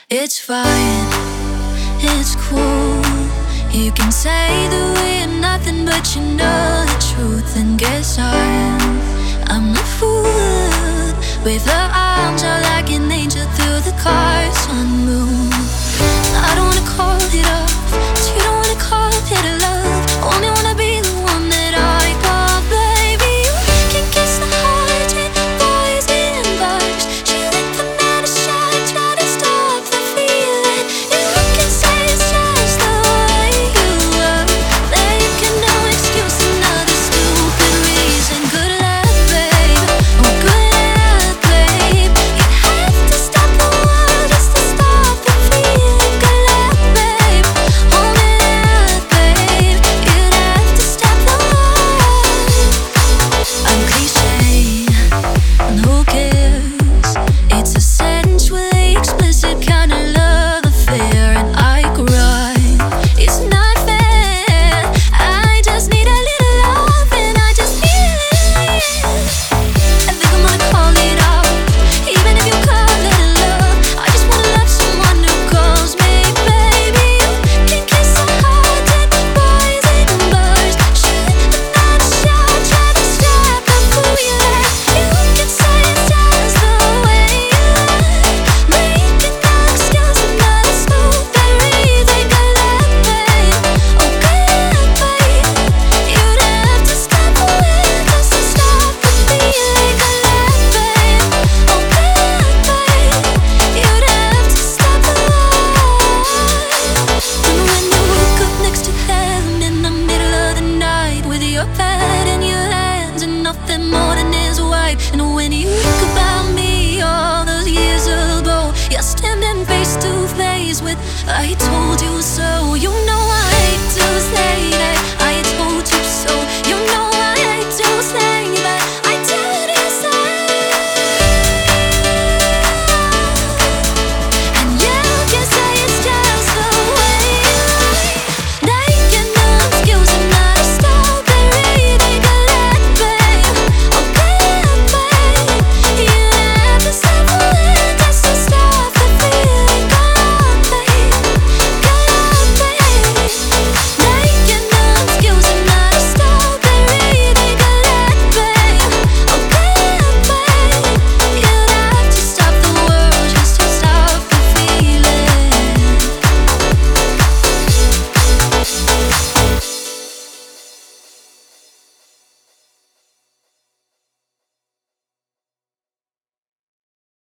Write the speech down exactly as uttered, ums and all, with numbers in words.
It's fine, it's cool. You can say that we're nothing, but you know the truth. And guess I'm, I'm the fool with her arms out like an angel through the car sunroof. I don't wanna call it off, but you don't wanna call it a love. Only wanna be the one that I call baby. You can kiss the heart in boys and bars. She let the night shine, try to stop the feeling. You can say it's just the way you are. Make no excuse, another stupid reason. Good luck, babe. Oh, good luck, babe. You have to stop the world just to stop the feeling. Good luck, babe. Oh, good luck, babe. You'd have to stop the world. I'm cliche, and who cares? It's a sensually explicit kind of love affair, and I cry. It's not fair. I just need a little love, and I just need it. I think I'm gonna call it off, even if you call it a love. I just wanna love someone who calls me baby. You can kiss a heart in boys and bars. Shoot another shot, try to stop the feeling. You can say it's just the way you are. Make no excuse, another stupid reason. Good luck, babe. Oh, good luck, babe. You'd have to stop the wind just to stop the feeling. Good luck, babe. Oh, good luck, babe. You'd have to stop the world. And when you wake up next to heaven in the middle of the night with your pad in your hands and nothing more than his wife. And when you think about me all those years ago, you're standing face to face with I told you so.